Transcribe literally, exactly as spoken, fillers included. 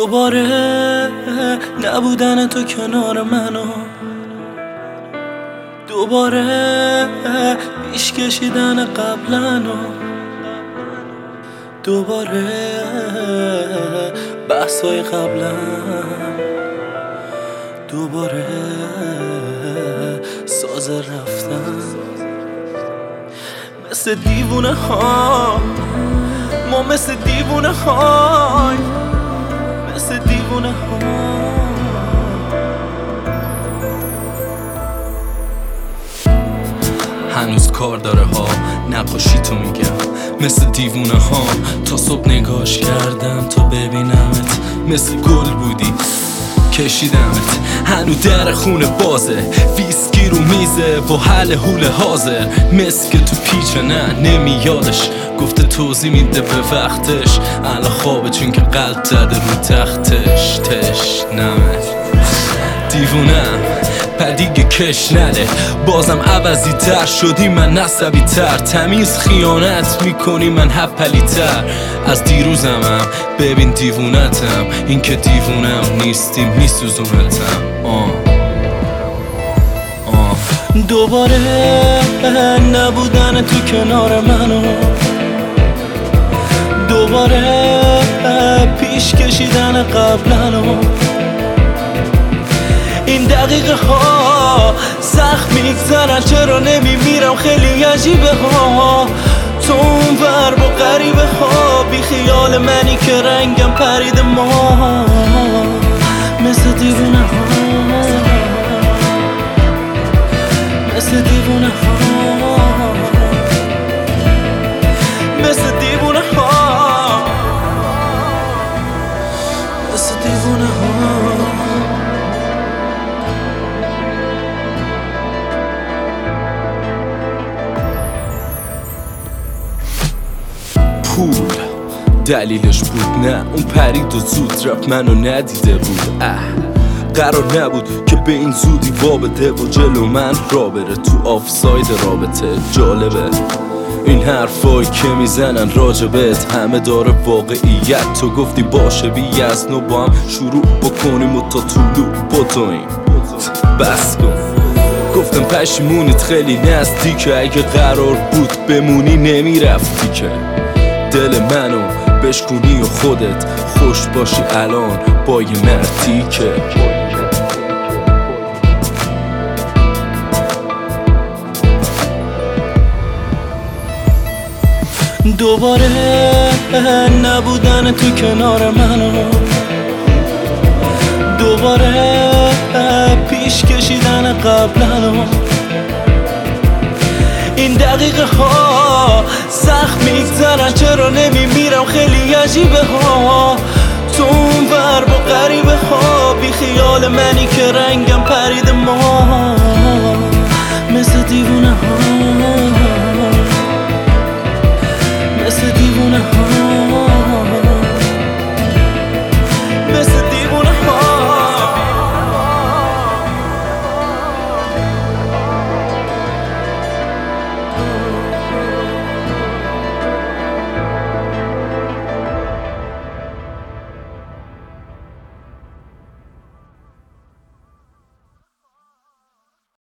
دوباره نبودن تو کنار منو، دوباره پیش کشیدن قبلنو، دوباره بحثای قبلم، دوباره ساز رفتن. مثل دیوونه ها ما، مثل دیوونه های، مثل دیوونه ها. هنوز کار داره ها، نقاشی تو میگم مثل دیوونه ها. تا صبح نگاش کردم تا ببینمت، مثل گل بودی کشیدمت. هنو در خونه بازه، ویسکی رو میزه با حل حول حاضر، مثل که تو پیچه نه نمیادش. گفته توضیح میده به وقتش، الان خوابه چون که قلب زده رو تختش. تش نمت دیوونم پر دیگه کش نده، بازم عوضی تر شدی من عصبی تر. تمیز خیانت میکنی من هپلی تر از دیروزمم. ببین دیوونتم، این که دیوونم نیستی میسوزونتم. آه آه دوباره نبودن تو کنار منو، دوباره پیش کشیدن قبلنو. این دقیقه ها سخت میگذرن، چرا نمیمیرم خیلی عجیبه ها. تو اون ور با غریبه ها، بی خیال منی که رنگم پرید ما، مثل دیوونه ها، مثل دیوونه ها، مثل دیوونه ها، مثل دیوونه ها. پول دلیلش بود نه، اون پرید و زود رفت منو ندیده بود. اه قرار نبود که به این زودی وا بده و جلو من را بره تو آفساید رابطه. جالبه این حرفایی که میزنن راجبت همه داره واقعیت. تو گفتی باشه بی از نو با هم شروع بکنیم و تا طولو بتویم. بس کن گفتم پشیمونیت خیلی نزدیکه، اگه قرار بود بمونی نمیرفتی که. دل منو بشکونی و خودت خوش باشی الان با یه مردی که. دوباره نبودن تو کنار منو، دوباره پیش کشیدن قبلنو. این دقیقه ها سخت میگذرن، چرا نمیمیرم خیلی عجیبه ها. تو اون ور با غریبه ها، بی خیال منی که رنگم پرید ما،